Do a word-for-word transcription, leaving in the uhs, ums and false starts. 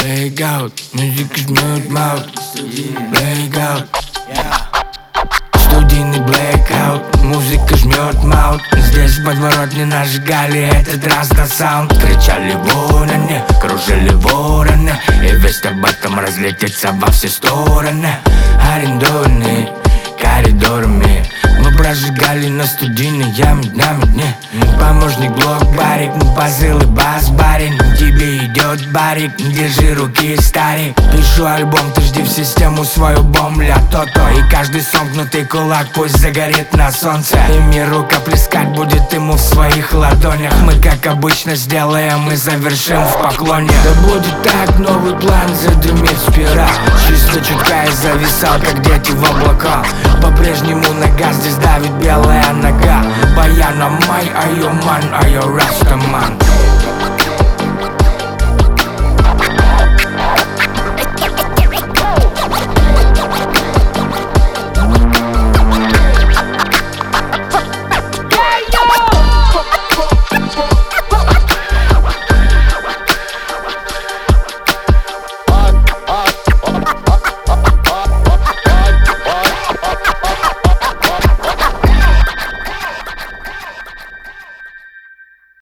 Blackout, музыка жмет маут. Blackout, студийный blackout, музыка жмет маут. Здесь в подворотне нажигали этот раста саунд. Кричали вороны, кружили вороны, и весть об этом разлетится во все стороны. Арендованные коридорами мы прожигали на студийной яме днями дни. Помощник блок-барик, посылы бас-барин. Тебе идет барик, держи руки, старик. Пишу альбом, ты жди в систему свою бомбля то-то. И каждый сомкнутый кулак пусть загорит на солнце. И мир рукоплескать будет ему в своих ладонях. Мы как обычно сделаем и завершим в поклоне. Да будет так, новый план задымит спираль. Чисто чутка и зависал, как дети в облака. По-прежнему нога здесь давит белая нога. Баяна май, а ё ман, а ё раста ман.